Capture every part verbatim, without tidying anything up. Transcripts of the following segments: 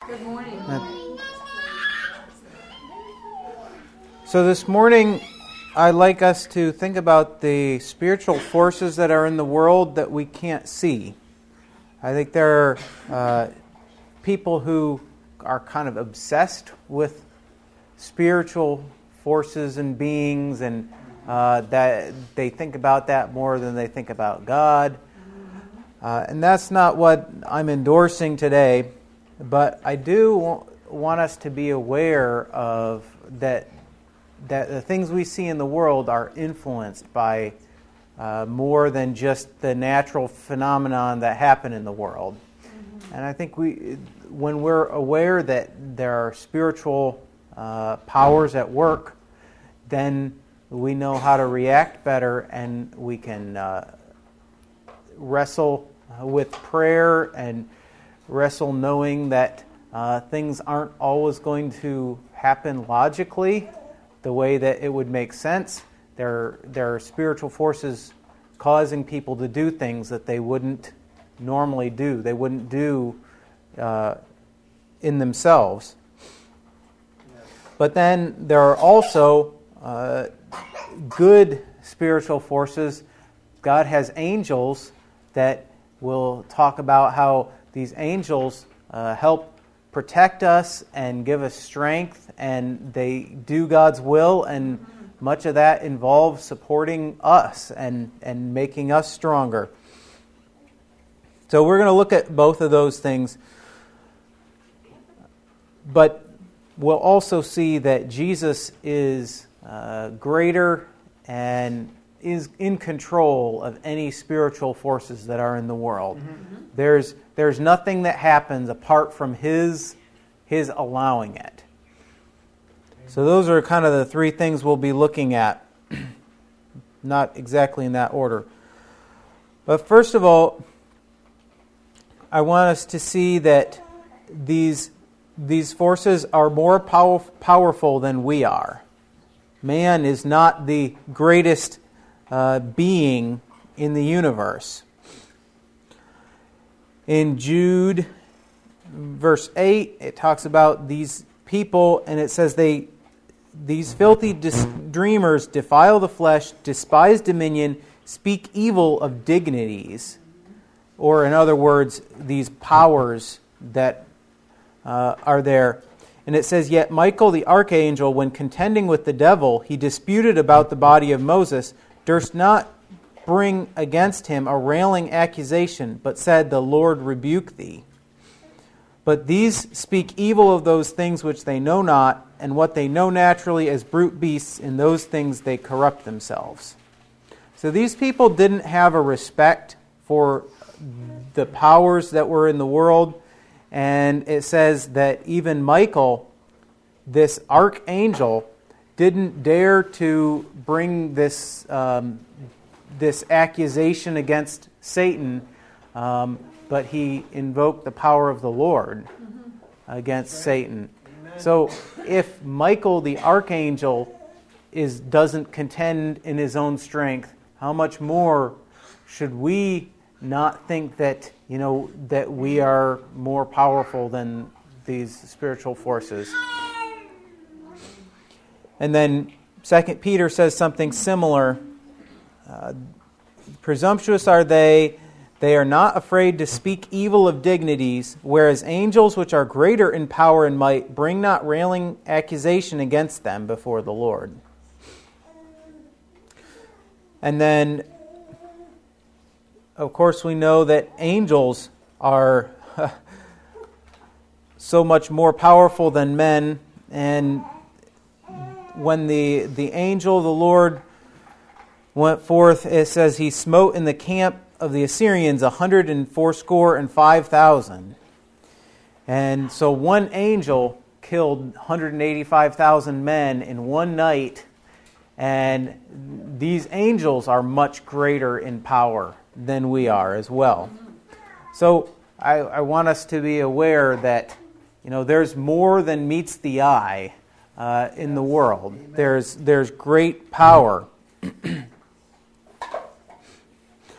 Good morning. So this morning, I'd like us to think about the spiritual forces that are in the world that we can't see. I think there are uh, people who are kind of obsessed with spiritual forces and beings, and uh, that they think about that more than they think about God. Uh, and that's not what I'm endorsing today, but I do w- want us to be aware of that that the things we see in the world are influenced by uh, more than just the natural phenomenon that happen in the world. Mm-hmm. And I think we, when we're aware that there are spiritual uh, powers at work, then we know how to react better, and we can uh, wrestle with prayer and wrestle knowing that uh, things aren't always going to happen logically the way that it would make sense. There, there are spiritual forces causing people to do things that they wouldn't normally do. They wouldn't do uh, in themselves. But then there are also uh, good spiritual forces. God has angels that will talk about how these angels uh, help protect us and give us strength, and they do God's will, and much of that involves supporting us and, and making us stronger. So we're going to look at both of those things, but we'll also see that Jesus is uh, greater and is in control of any spiritual forces that are in the world. Mm-hmm. There's there's nothing that happens apart from His His allowing it. So those are kind of the three things we'll be looking at. Not exactly in that order. But first of all, I want us to see that these these forces are more pow- powerful than we are. Man is not the greatest Uh, being in the universe. In Jude, verse eight, it talks about these people, and it says they, these filthy dis- dreamers defile the flesh, despise dominion, speak evil of dignities, or in other words, these powers that uh, are there. And it says, yet Michael the archangel, when contending with the devil, he disputed about the body of Moses, durst not bring against him a railing accusation, but said, the Lord rebuke thee. But these speak evil of those things which they know not, and what they know naturally as brute beasts, in those things they corrupt themselves. So these people didn't have a respect for the powers that were in the world, and it says that even Michael, this archangel, didn't dare to bring this um, this accusation against Satan, um, but he invoked the power of the Lord mm-hmm. against right. Satan. Amen. So if Michael the archangel is doesn't contend in his own strength, how much more should we not think that you know that we are more powerful than these spiritual forces? And then Second Peter says something similar. Uh, Presumptuous are they, they are not afraid to speak evil of dignities, whereas angels which are greater in power and might bring not railing accusation against them before the Lord. And then, of course, we know that angels are so much more powerful than men, and when the, the angel of the Lord went forth, it says he smote in the camp of the Assyrians a hundred and fourscore and five thousand. And so one angel killed one hundred eighty-five thousand men in one night, and these angels are much greater in power than we are as well. So I, I want us to be aware that you know there's more than meets the eye Uh, in the world. There's there's great power.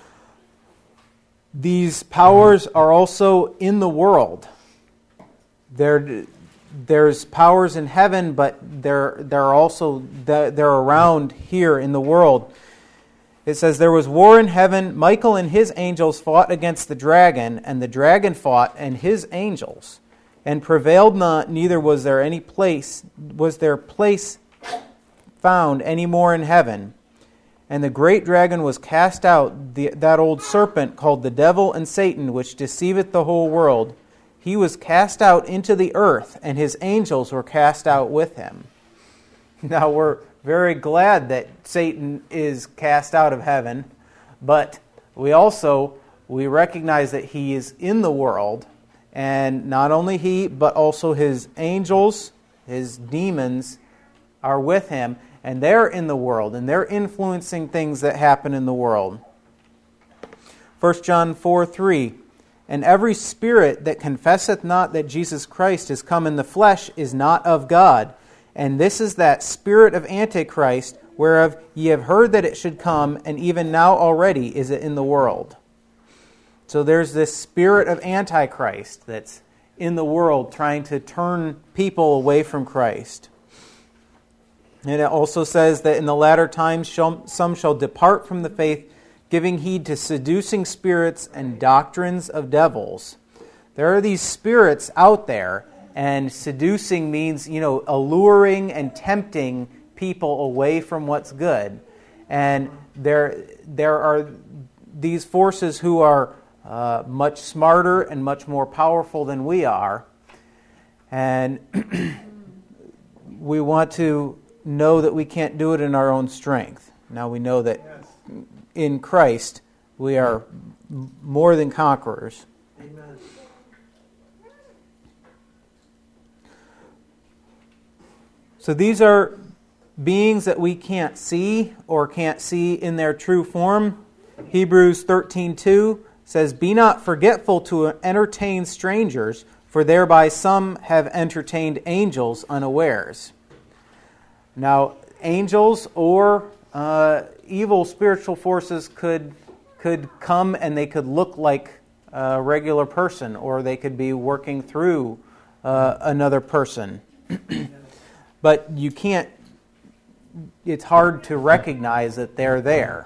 These powers are also in the world. there, there's powers in heaven, but they're, they're also they're around here in the world. It says, there was war in heaven. Michael and his angels fought against the dragon, and the dragon fought and his angels, and prevailed not, neither was there any place, was there place found any more in heaven. And the great dragon was cast out, the, that old serpent called the devil and Satan, which deceiveth the whole world. He was cast out into the earth, and his angels were cast out with him. Now we're very glad that Satan is cast out of heaven, but we also, we recognize that he is in the world, and not only he, but also his angels, his demons, are with him, and they're in the world, and they're influencing things that happen in the world. First John four three, and every spirit that confesseth not that Jesus Christ is come in the flesh is not of God. And this is that spirit of Antichrist, whereof ye have heard that it should come, and even now already is it in the world. So there's this spirit of Antichrist that's in the world trying to turn people away from Christ. And it also says that in the latter times shall, some shall depart from the faith, giving heed to seducing spirits and doctrines of devils. There are these spirits out there, and seducing means, you know, alluring and tempting people away from what's good. And there, there are these forces who are uh, much smarter and much more powerful than we are. And we want to know that we can't do it in our own strength. Now we know that in Christ we are more than conquerors. Amen. So these are beings that we can't see or can't see in their true form. Hebrews thirteen two says, be not forgetful to entertain strangers, for thereby some have entertained angels unawares. Now, angels or uh, evil spiritual forces could could come and they could look like a regular person, or they could be working through uh, another person. But you can't, it's hard to recognize that they're there.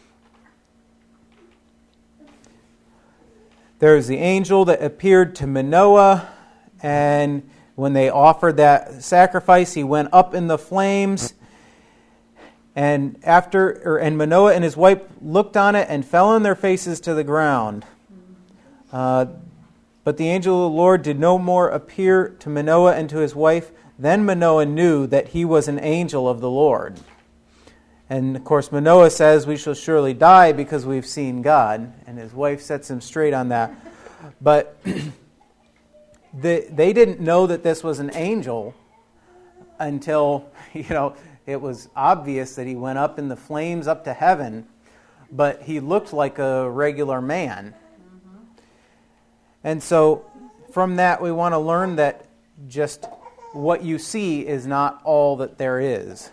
There's the angel that appeared to Manoah, and when they offered that sacrifice, he went up in the flames. And after, or, and Manoah and his wife looked on it and fell on their faces to the ground. Uh, but the angel of the Lord did no more appear to Manoah and to his wife. Then Manoah knew that he was an angel of the Lord. And of course Manoah says, we shall surely die because we've seen God. And his wife sets him straight on that. But they, they didn't know that this was an angel until, you know, it was obvious that he went up in the flames up to heaven. But he looked like a regular man. Mm-hmm. And so from that we want to learn that just what you see is not all that there is.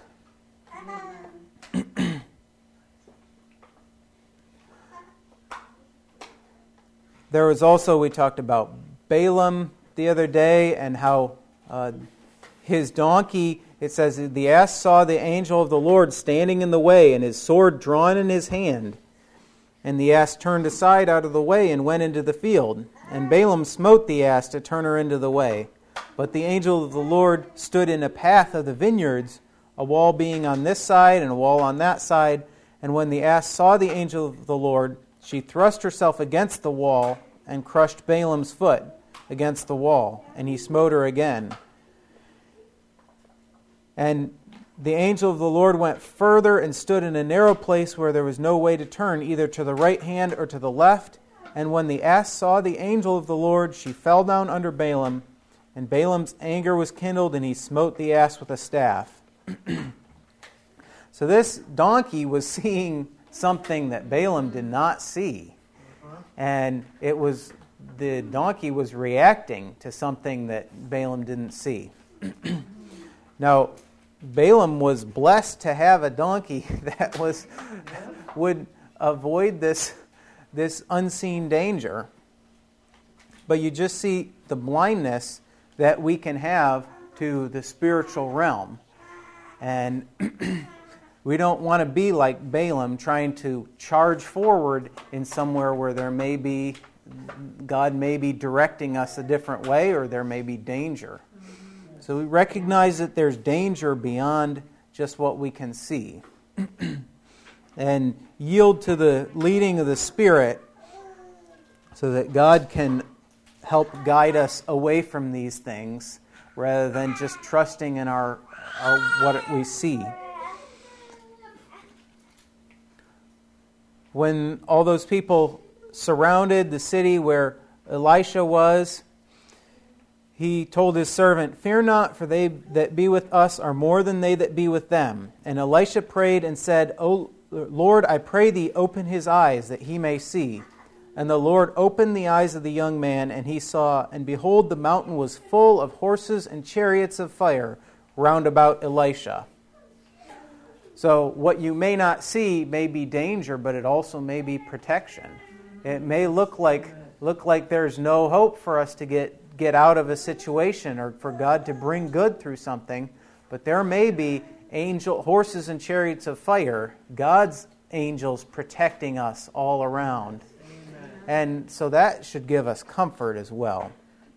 There was also, we talked about Balaam the other day, and how uh, his donkey, it says, the ass saw the angel of the Lord standing in the way, and his sword drawn in his hand. And the ass turned aside out of the way and went into the field. And Balaam smote the ass to turn her into the way. But the angel of the Lord stood in a path of the vineyards, a wall being on this side and a wall on that side. And when the ass saw the angel of the Lord, she thrust herself against the wall and crushed Balaam's foot against the wall, and he smote her again. And the angel of the Lord went further and stood in a narrow place where there was no way to turn, either to the right hand or to the left. And when the ass saw the angel of the Lord, she fell down under Balaam, and Balaam's anger was kindled, and he smote the ass with a staff. So this donkey was seeing something that Balaam did not see. And it was, the donkey was reacting to something that Balaam didn't see. Now, Balaam was blessed to have a donkey that was would avoid this, this unseen danger. But you just see the blindness that we can have to the spiritual realm. And we don't want to be like Balaam, trying to charge forward in somewhere where there may be, God may be directing us a different way, or there may be danger. So we recognize that there's danger beyond just what we can see. And yield to the leading of the Spirit so that God can help guide us away from these things rather than just trusting in our, our what we see. When all those people surrounded the city where Elisha was, he told his servant, "Fear not, for they that be with us are more than they that be with them." And Elisha prayed and said, "O Lord, I pray thee, open his eyes, that he may see." And the Lord opened the eyes of the young man, and he saw, and behold, the mountain was full of horses and chariots of fire round about Elisha. So what you may not see may be danger, but it also may be protection. It may look like look like there's no hope for us to get, get out of a situation or for God to bring good through something, but there may be angel horses and chariots of fire, God's angels protecting us all around. Amen. And so that should give us comfort as well.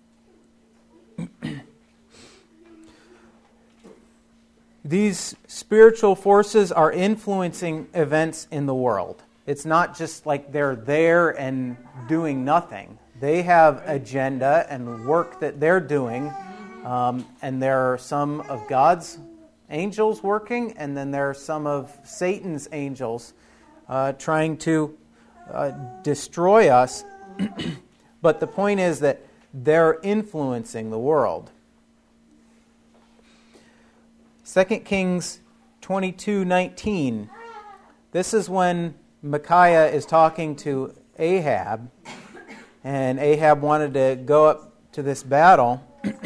These spiritual forces are influencing events in the world. It's not just like they're there and doing nothing. They have agenda and work that they're doing, um, and there are some of God's angels working, and then there are some of Satan's angels uh, trying to uh, destroy us. But the point is that they're influencing the world. Second Kings twenty-two nineteen. This is when Micaiah is talking to Ahab, and Ahab wanted to go up to this battle.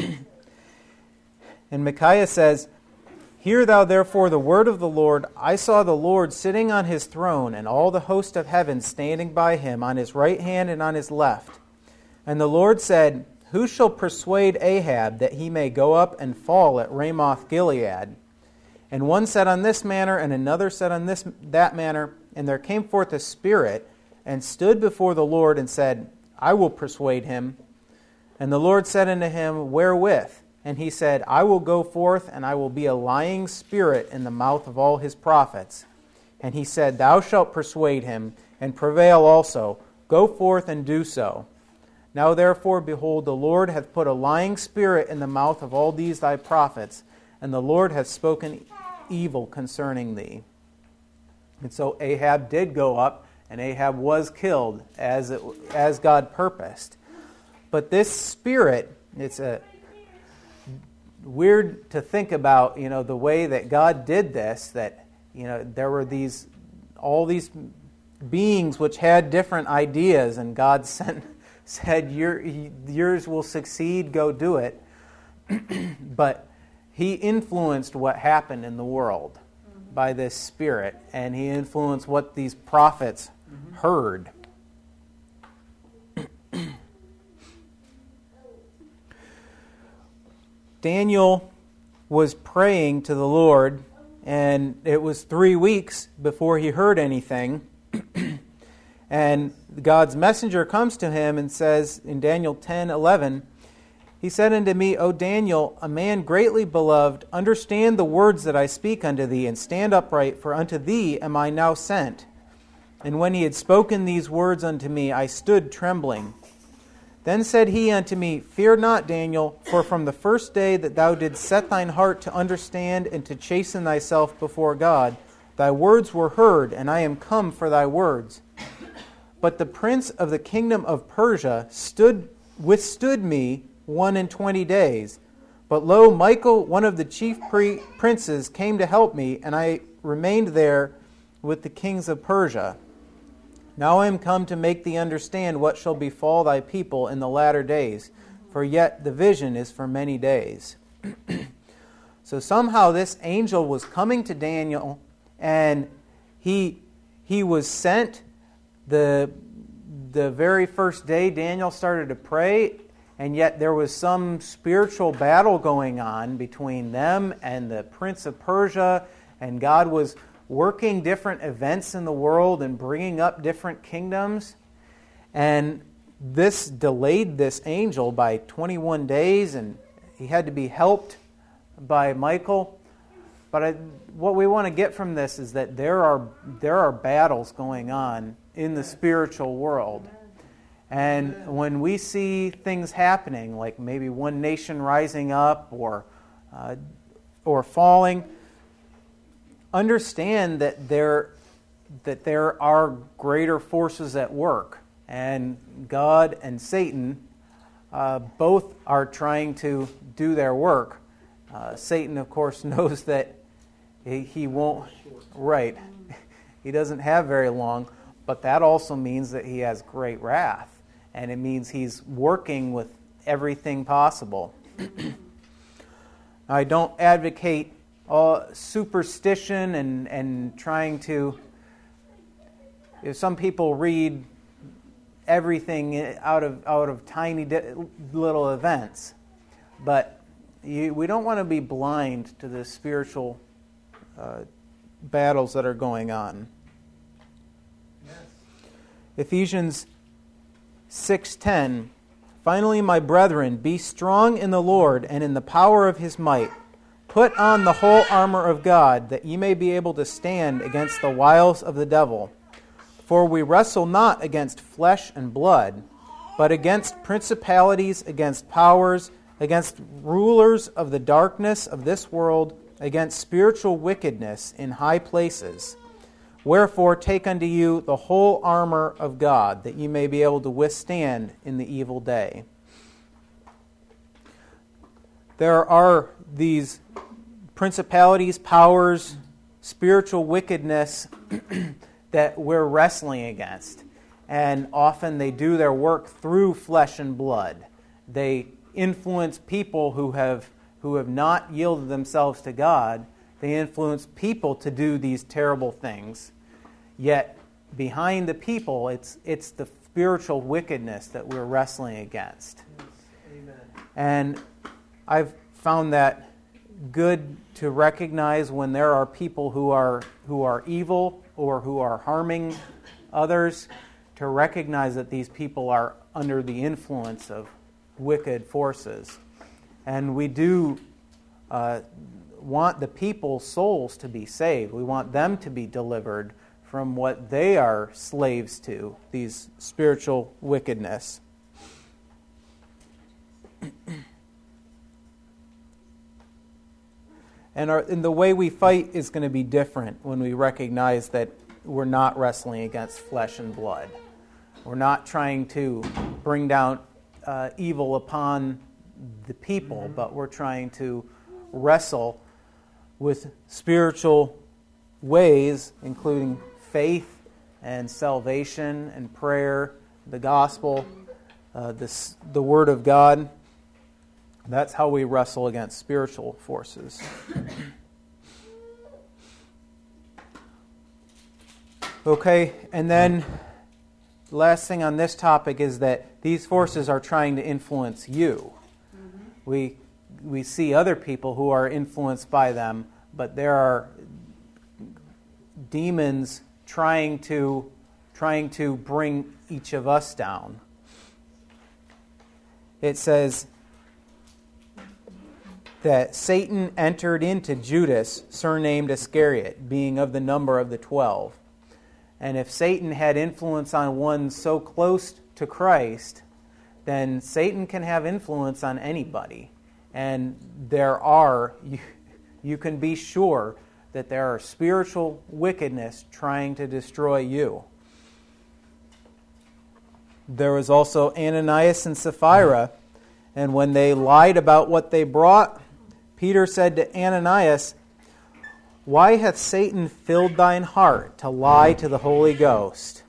And Micaiah says, "Hear thou therefore the word of the Lord. I saw the Lord sitting on his throne, and all the host of heaven standing by him, on his right hand and on his left. And the Lord said, Who shall persuade Ahab that he may go up and fall at Ramoth Gilead? And one said on this manner, and another said on this that manner. And there came forth a spirit, and stood before the Lord, and said, I will persuade him. And the Lord said unto him, Wherewith? And he said, I will go forth, and I will be a lying spirit in the mouth of all his prophets. And he said, Thou shalt persuade him, and prevail also. Go forth and do so. Now therefore, behold, the Lord hath put a lying spirit in the mouth of all these thy prophets, and the Lord hath spoken evil concerning thee. And so Ahab did go up, and Ahab was killed as it, as God purposed. But this spirit, it's a weird to think about, you know, the way that God did this, that, you know, there were these, all these beings which had different ideas, and God sent, said, Your, yours will succeed, go do it. But he influenced what happened in the world by this spirit, and he influenced what these prophets mm-hmm. heard. Daniel was praying to the Lord, and it was three weeks before he heard anything. And God's messenger comes to him and says in Daniel ten eleven, he said unto me, O Daniel, a man greatly beloved, understand the words that I speak unto thee, and stand upright, for unto thee am I now sent. And when he had spoken these words unto me, I stood trembling. Then said he unto me, Fear not, Daniel, for from the first day that thou didst set thine heart to understand and to chasten thyself before God, thy words were heard, and I am come for thy words. But the prince of the kingdom of Persia stood withstood me one and twenty days. But lo, Michael, one of the chief pre- princes, came to help me, and I remained there with the kings of Persia. Now I am come to make thee understand what shall befall thy people in the latter days, for yet the vision is for many days. So somehow this angel was coming to Daniel, and he he was sent the the very first day Daniel started to pray, and yet there was some spiritual battle going on between them and the prince of Persia, and God was working different events in the world and bringing up different kingdoms. And this delayed this angel by twenty-one days, and he had to be helped by Michael. But I, what we want to get from this is that there are there are battles going on in the spiritual world. And when we see things happening, like maybe one nation rising up or uh, or falling, understand that there that there are greater forces at work, and God and Satan uh, both are trying to do their work. Uh, Satan, of course, knows that he, he won't. Right, he doesn't have very long, but that also means that he has great wrath. And it means he's working with everything possible. I don't advocate all superstition and, and trying to... If some people read everything out of out of tiny di- little events. But you, we don't want to be blind to the spiritual uh, battles that are going on. Yes. Ephesians six ten, finally, my brethren, be strong in the Lord and in the power of his might. Put on the whole armor of God, that ye may be able to stand against the wiles of the devil. For we wrestle not against flesh and blood, but against principalities, against powers, against rulers of the darkness of this world, against spiritual wickedness in high places. Wherefore take unto you the whole armor of God, that ye may be able to withstand in the evil day. There are these principalities, powers, spiritual wickedness that we're wrestling against. And often they do their work through flesh and blood. They influence people who have who have not yielded themselves to God. They influence people to do these terrible things. Yet behind the people, it's it's the spiritual wickedness that we're wrestling against. Yes. Amen. And I've found that good to recognize when there are people who are who are evil or who are harming others, to recognize that these people are under the influence of wicked forces. And we do uh, want the people's souls to be saved. We want them to be delivered from what they are slaves to, these spiritual wickedness. And, our, and the way we fight is going to be different when we recognize that we're not wrestling against flesh and blood. We're not trying to bring down uh, evil upon the people, mm-hmm. but we're trying to wrestle with spiritual ways, including faith and salvation and prayer, the gospel, uh, this, the Word of God. That's how we wrestle against spiritual forces. Okay, and then the last thing on this topic is that these forces are trying to influence you. Mm-hmm. We we see other people who are influenced by them, but there are demons trying to trying to bring each of us down. It says that Satan entered into Judas, surnamed Iscariot, being of the number of the twelve. And if Satan had influence on one so close to Christ, then Satan can have influence on anybody. And there are, you, you can be sure that there are spiritual wickedness trying to destroy you. There was also Ananias and Sapphira, and when they lied about what they brought, Peter said to Ananias, why hath Satan filled thine heart to lie to the Holy Ghost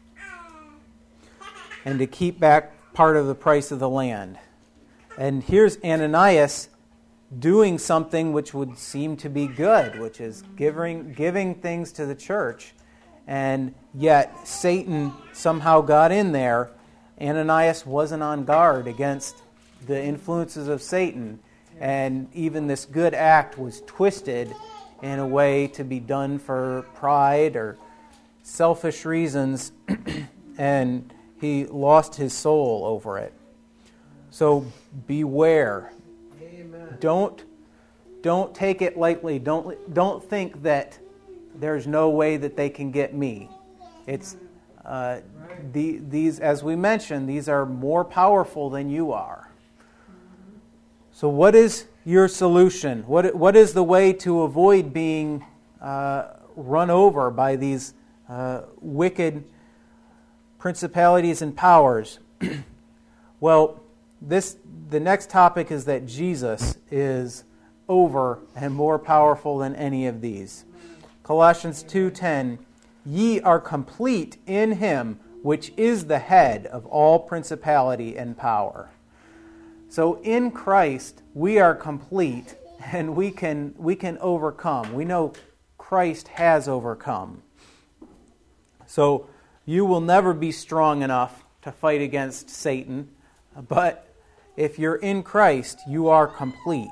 and to keep back part of the price of the land? And here's Ananias doing something which would seem to be good, which is giving, giving things to the church. And yet Satan somehow got in there. Ananias wasn't on guard against the influences of Satan, and even this good act was twisted in a way to be done for pride or selfish reasons, and he lost his soul over it. So beware. Amen. Don't don't take it lightly. Don't don't think that there's no way that they can get me. It's uh, the, these, as we mentioned, these are more powerful than you are. So what is your solution? What what is the way to avoid being uh, run over by these uh, wicked principalities and powers? Well, this the next topic is that Jesus is over and more powerful than any of these. Colossians two ten, ye are complete in him, which is the head of all principality and power. So in Christ, we are complete, and we can we can overcome. We know Christ has overcome. So you will never be strong enough to fight against Satan, but if you're in Christ, you are complete.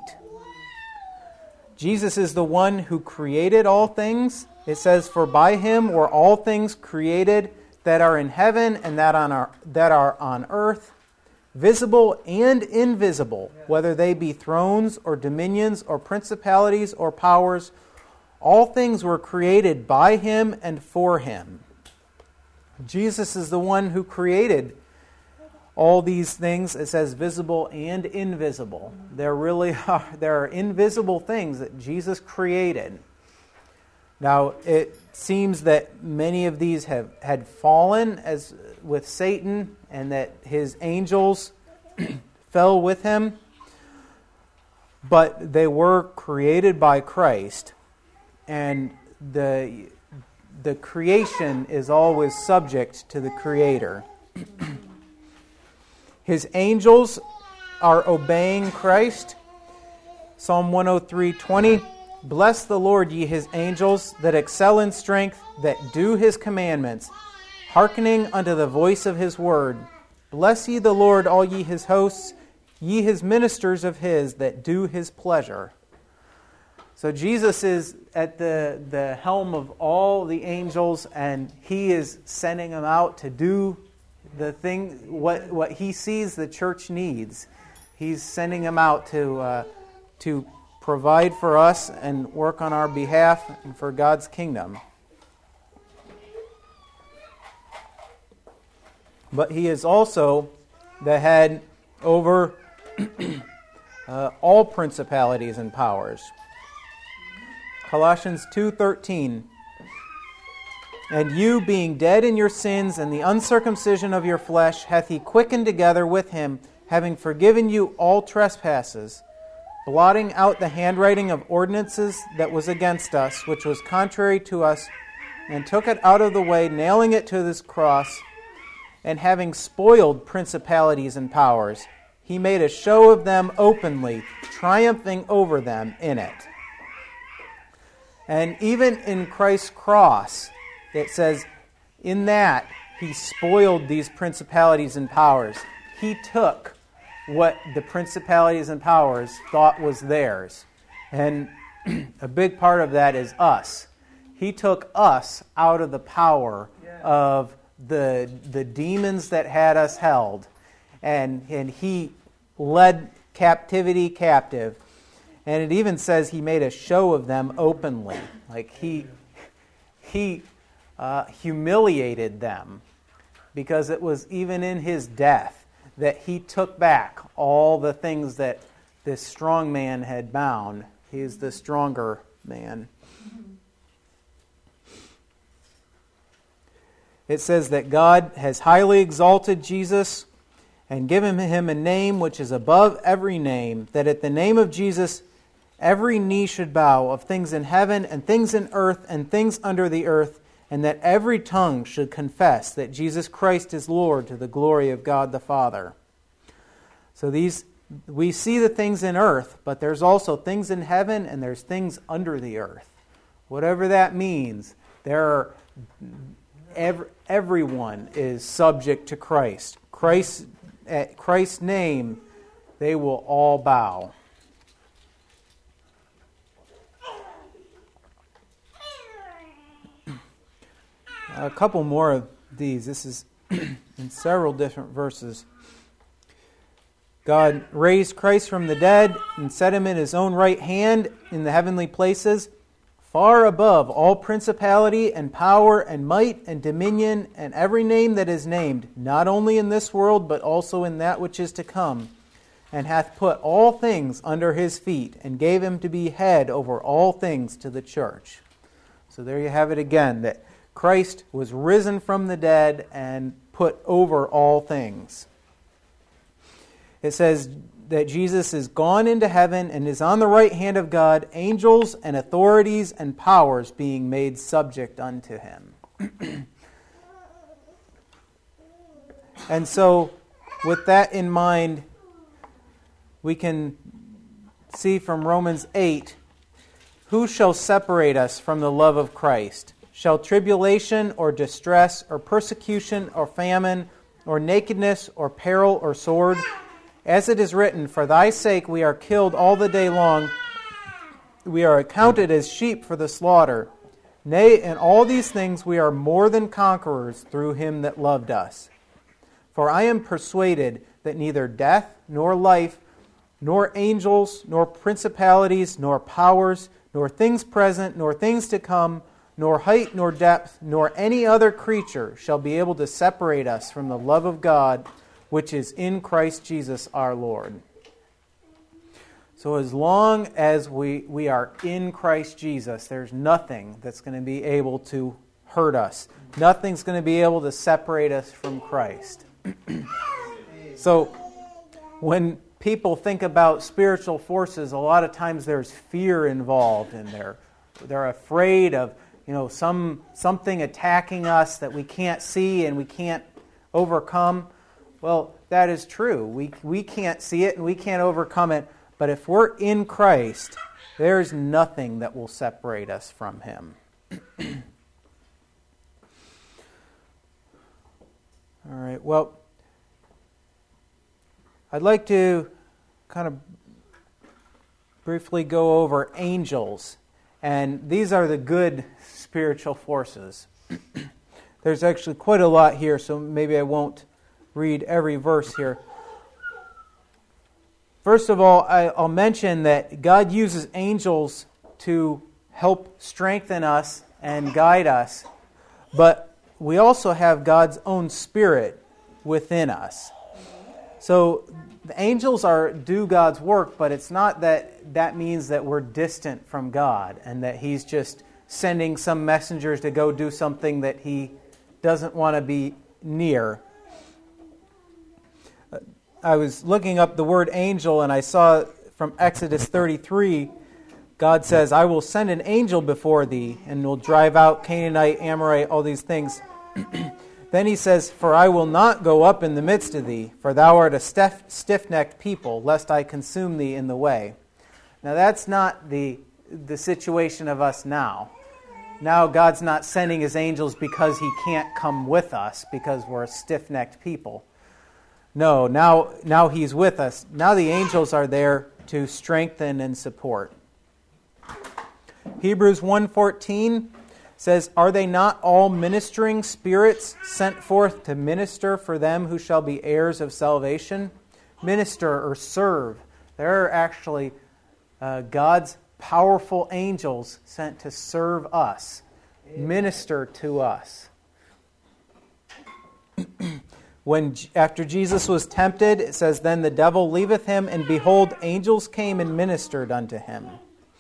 Jesus is the one who created all things. It says, for by him were all things created that are in heaven and that on our, that are on earth, visible and invisible, whether they be thrones or dominions or principalities or powers. All things were created by him and for him. Jesus is the one who created all these things. It says visible and invisible. There really are, there are invisible things that Jesus created. Now, it seems that many of these have had fallen as with Satan, and that his angels fell with him. But they were created by Christ, and the the creation is always subject to the Creator. His angels are obeying Christ. Psalm one oh three twenty, bless the Lord, ye his angels, that excel in strength, that do his commandments, hearkening unto the voice of his word. Bless ye the Lord, all ye his hosts, ye his ministers of his, that do his pleasure. So Jesus is at the, the helm of all the angels, and he is sending them out to do the thing, what what he sees the church needs. He's sending them out to uh, to provide for us and work on our behalf and for God's kingdom. But he is also the head over uh, all principalities and powers. Colossians two thirteen, and you, being dead in your sins and the uncircumcision of your flesh, hath he quickened together with him, having forgiven you all trespasses, blotting out the handwriting of ordinances that was against us, which was contrary to us, and took it out of the way, nailing it to this cross, and having spoiled principalities and powers, he made a show of them openly, triumphing over them in it. And even in Christ's cross, it says, in that he spoiled these principalities and powers. He took what the principalities and powers thought was theirs. And a big part of that is us. He took us out of the power of the, the demons that had us held. And, and he led captivity captive. And it even says he made a show of them openly. Like he he uh, humiliated them, because it was even in his death that he took back all the things that this strong man had bound. He is the stronger man. It says that God has highly exalted Jesus and given him a name which is above every name, that at the name of Jesus every knee should bow, of things in heaven and things in earth and things under the earth, and that every tongue should confess that Jesus Christ is Lord, to the glory of God the Father. So these we see the things in earth, but there's also things in heaven and there's things under the earth. Whatever that means, there are every, everyone is subject to Christ. Christ at Christ's name, they will all bow. A couple more of these. This is in several different verses. God raised Christ from the dead and set him in his own right hand in the heavenly places, far above all principality and power and might and dominion and every name that is named, not only in this world but also in that which is to come, and hath put all things under his feet, and gave him to be head over all things to the church. So there you have it again, that Christ was risen from the dead and put over all things. It says that Jesus is gone into heaven and is on the right hand of God, angels and authorities and powers being made subject unto him. And so, with that in mind, we can see from Romans eight, who shall separate us from the love of Christ? Shall tribulation or distress or persecution or famine or nakedness or peril or sword? As it is written, for thy sake we are killed all the day long. We are accounted as sheep for the slaughter. Nay, in all these things we are more than conquerors through him that loved us. For I am persuaded that neither death nor life, nor angels, nor principalities, nor powers, nor things present, nor things to come, nor height, nor depth, nor any other creature shall be able to separate us from the love of God, which is in Christ Jesus our Lord. So as long as we, we are in Christ Jesus, there's nothing that's going to be able to hurt us. Nothing's going to be able to separate us from Christ. So when people think about spiritual forces, a lot of times there's fear involved, and they're they're afraid of, you know, some something attacking us that we can't see and we can't overcome. Well, that is true. We we can't see it and we can't overcome it. But if we're in Christ, there's nothing that will separate us from him. All right. Well, I'd like to kind of briefly go over angels. And these are the good spiritual forces. There's actually quite a lot here, so maybe I won't read every verse here. First of all, I'll mention that God uses angels to help strengthen us and guide us, but we also have God's own Spirit within us. So the angels are do God's work, but it's not that that means that we're distant from God and that He's just sending some messengers to go do something that He doesn't want to be near. I was looking up the word angel, and I saw from Exodus thirty-three, God says, I will send an angel before thee, and will drive out Canaanite, Amorite, all these things. Then he says, for I will not go up in the midst of thee, for thou art a stiff, stiff-necked people, lest I consume thee in the way. Now that's not the, the situation of us now. Now God's not sending His angels because He can't come with us, because we're a stiff-necked people. No, now, now He's with us. Now the angels are there to strengthen and support. Hebrews one fourteen says, are they not all ministering spirits sent forth to minister for them who shall be heirs of salvation? Minister or serve. There are actually uh, God's powerful angels sent to serve us, minister to us. When after Jesus was tempted, it says, then the devil leaveth him, and behold, angels came and ministered unto him.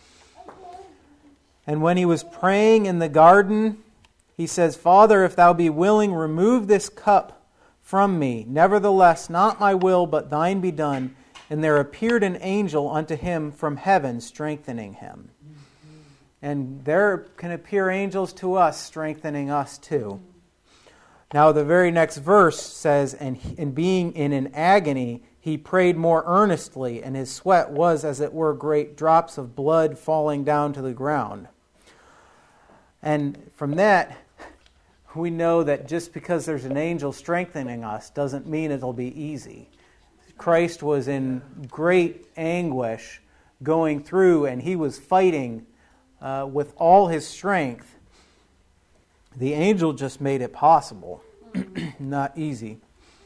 And when he was praying in the garden, he says, Father, if thou be willing, remove this cup from me. Nevertheless, not my will, but thine be done. And there appeared an angel unto him from heaven, strengthening him. And there can appear angels to us, strengthening us too. Now the very next verse says, and, and being in an agony, he prayed more earnestly, and his sweat was as it were great drops of blood falling down to the ground. And from that, we know that just because there's an angel strengthening us doesn't mean it'll be easy. Christ was in great anguish going through, and he was fighting uh, with all his strength. The angel just made it possible. Not easy.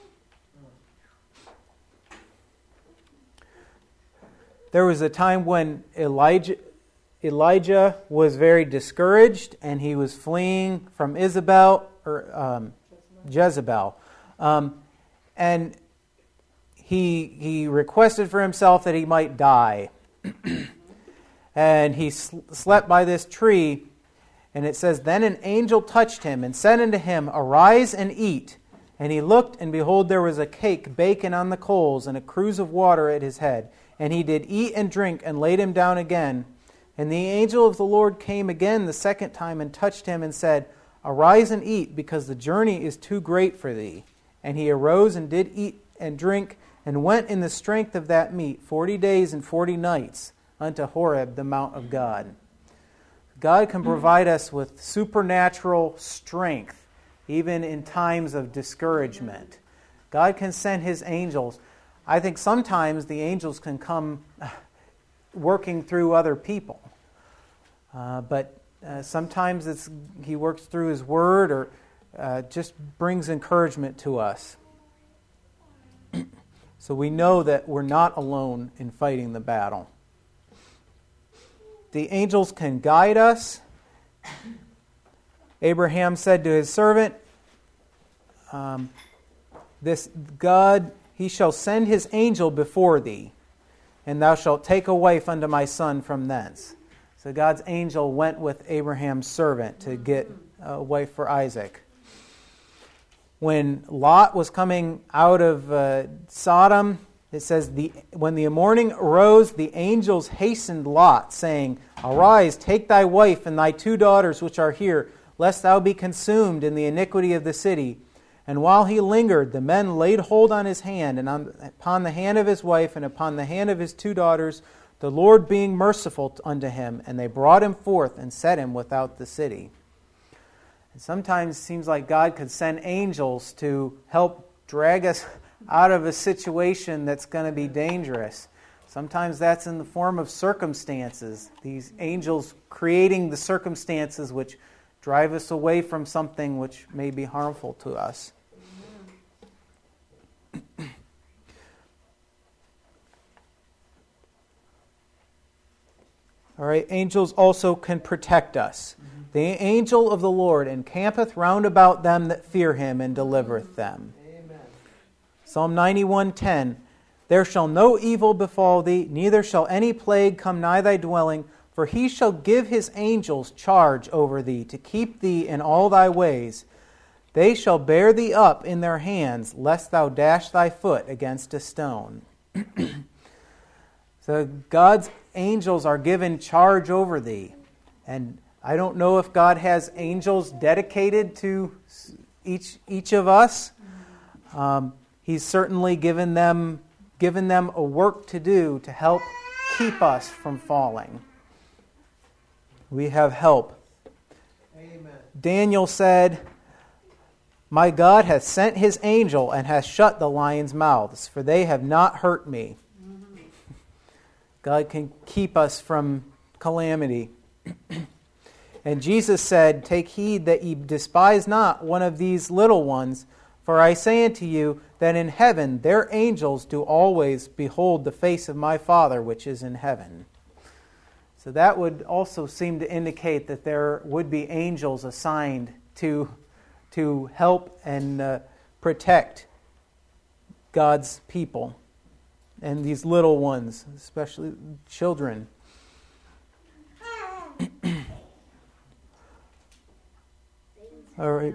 There was a time when Elijah Elijah was very discouraged, and he was fleeing from Isabel or um, Jezebel, um, and he he requested for himself that he might die, and he sl- slept by this tree. And it says, "Then an angel touched him and said unto him, Arise and eat. And he looked, and behold, there was a cake baken on the coals, and a cruse of water at his head. And he did eat and drink, and laid him down again. And the angel of the Lord came again the second time, and touched him, and said, Arise and eat, because the journey is too great for thee. And he arose and did eat and drink, and went in the strength of that meat forty days and forty nights unto Horeb, the mount of God." God can provide us with supernatural strength, even in times of discouragement. God can send his angels. I think sometimes the angels can come working through other people. Uh, but uh, sometimes it's he works through his word, or uh, just brings encouragement to us. So we know that we're not alone in fighting the battle. The angels can guide us. Abraham said to his servant, um, "This God, he shall send his angel before thee, and thou shalt take a wife unto my son from thence." So God's angel went with Abraham's servant to get a wife for Isaac. When Lot was coming out of uh, Sodom, it says, the, when the morning arose, the angels hastened Lot, saying, Arise, take thy wife and thy two daughters which are here, lest thou be consumed in the iniquity of the city. And while he lingered, the men laid hold on his hand, and on, upon the hand of his wife, and upon the hand of his two daughters, the Lord being merciful unto him, and they brought him forth and set him without the city. And sometimes it seems like God could send angels to help drag us out of a situation that's going to be dangerous. Sometimes that's in the form of circumstances. These angels creating the circumstances which drive us away from something which may be harmful to us. All right, angels also can protect us. Mm-hmm. The angel of the Lord encampeth round about them that fear him, and delivereth them. Amen. Psalm ninety-one ten, There shall no evil befall thee, neither shall any plague come nigh thy dwelling, for he shall give his angels charge over thee, to keep thee in all thy ways. They shall bear thee up in their hands, lest thou dash thy foot against a stone. So God's angels are given charge over thee. And I don't know if God has angels dedicated to each each of us. Um, he's certainly given them given them a work to do to help keep us from falling. We have help. Amen. Daniel said, My God hath sent his angel and hath shut the lions' mouths, for they have not hurt me. Mm-hmm. God can keep us from calamity. And Jesus said, Take heed that ye despise not one of these little ones, for I say unto you that in heaven their angels do always behold the face of my Father which is in heaven. So that would also seem to indicate that there would be angels assigned to, to help and uh, protect God's people and these little ones, especially children. All right.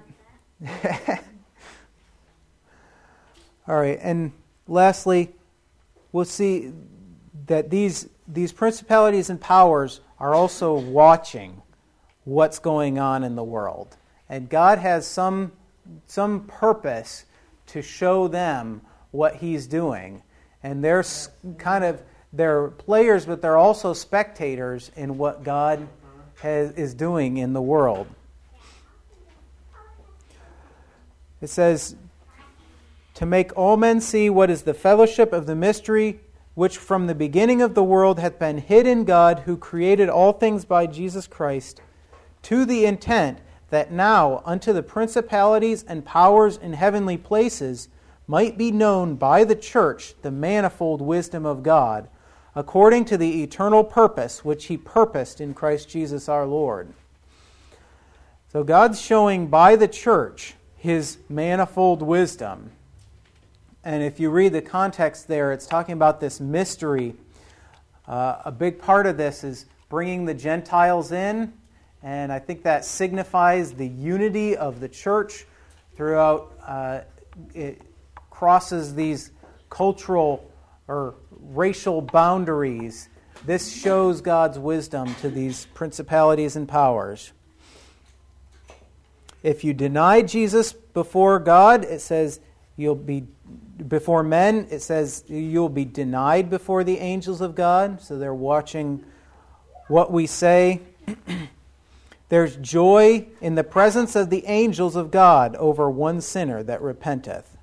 All right, and lastly, we'll see that these these principalities and powers are also watching what's going on in the world. And God has some some purpose to show them what he's doing. And they're kind of they're players, but they're also spectators in what God has, is doing in the world. It says, to make all men see what is the fellowship of the mystery which from the beginning of the world hath been hid in God, who created all things by Jesus Christ, to the intent that now unto the principalities and powers in heavenly places might be known by the church the manifold wisdom of God, according to the eternal purpose which He purposed in Christ Jesus our Lord. So God's showing by the church His manifold wisdom. And if you read the context there, it's talking about this mystery. Uh, a big part of this is bringing the Gentiles in, and I think that signifies the unity of the church throughout. Uh, it crosses these cultural or racial boundaries. This shows God's wisdom to these principalities and powers. If you deny Jesus before God, it says you'll be before men, it says you'll be denied before the angels of God. So they're watching what we say. There's joy in the presence of the angels of God over one sinner that repenteth.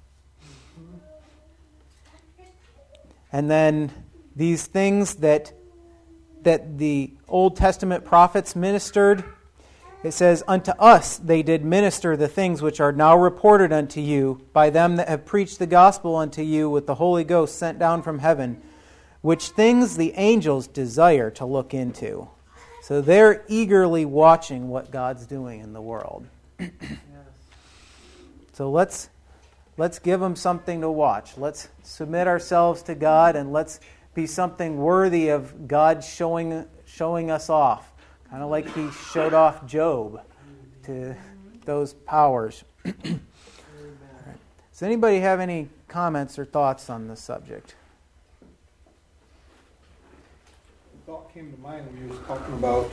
And then these things that that the Old Testament prophets ministered, it says, unto us they did minister the things which are now reported unto you by them that have preached the gospel unto you with the Holy Ghost sent down from heaven, which things the angels desire to look into. So they're eagerly watching what God's doing in the world. Yes. So let's let's give them something to watch. Let's submit ourselves to God, and let's be something worthy of God showing showing us off. Kind of like He showed off Job to those powers. Right. Does anybody have any comments or thoughts on this subject? A thought came to mind when you was talking about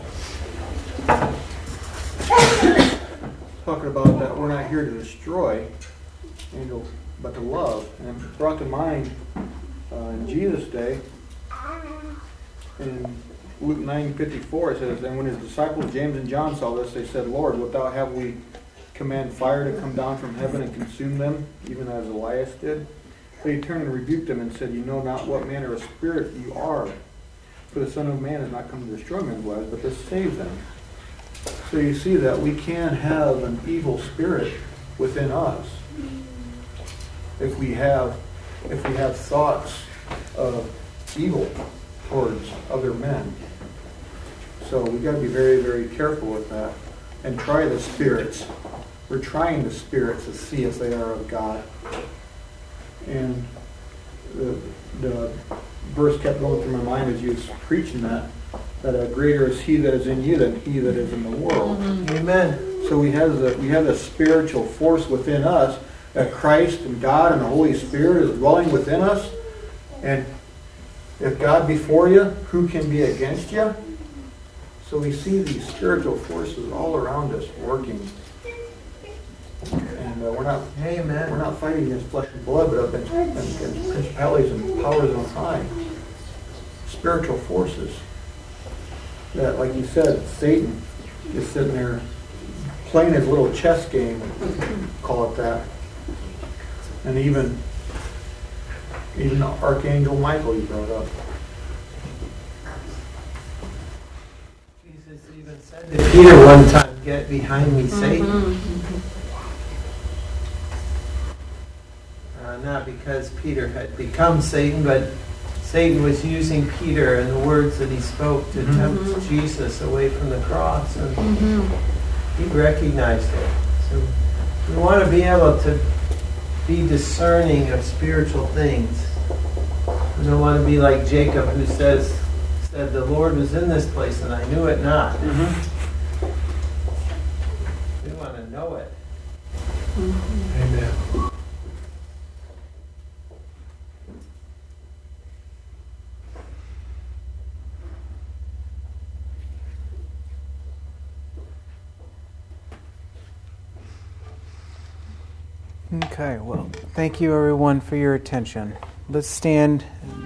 talking about that we're not here to destroy angels, but to love. And it brought to mind uh, in Jesus' day, in Luke nine fifty-four, it says, and when His disciples James and John saw this, they said, Lord, wilt thou have we command fire to come down from heaven and consume them, even as Elias did? But He turned and rebuked them and said, you know not what manner of spirit you are. For the Son of Man has not come to destroy men's lives, but to save them. So you see that we can have an evil spirit within us if we have if we have thoughts of evil towards other men. So we've got to be very, very careful with that and try the spirits. We're trying the spirits to see if they are of God. And the, the verse kept going through my mind as you was preaching that, that a greater is He that is in you than he that is in the world. Mm-hmm. Amen. So we have the we have the spiritual force within us, that Christ and God and the Holy Spirit is dwelling within us. And if God be for you, who can be against you? So we see these spiritual forces all around us working. And uh, we're not Amen. We're not fighting against flesh and blood, but against, against principalities and powers on high. Spiritual forces. That, like you said, Satan is sitting there playing his little chess game, call it that. And even even Archangel Michael you brought up. Jesus even said to Peter one time, get behind me, Satan. Mm-hmm. Uh, not because Peter had become Satan, but Satan was using Peter and the words that he spoke to mm-hmm. tempt Jesus away from the cross. And mm-hmm. he recognized it. So we want to be able to be discerning of spiritual things. We don't want to be like Jacob, who says, said, the Lord was in this place and I knew it not. Mm-hmm. We want to know it. Mm-hmm. Amen. Okay, well, thank you everyone for your attention. Let's stand.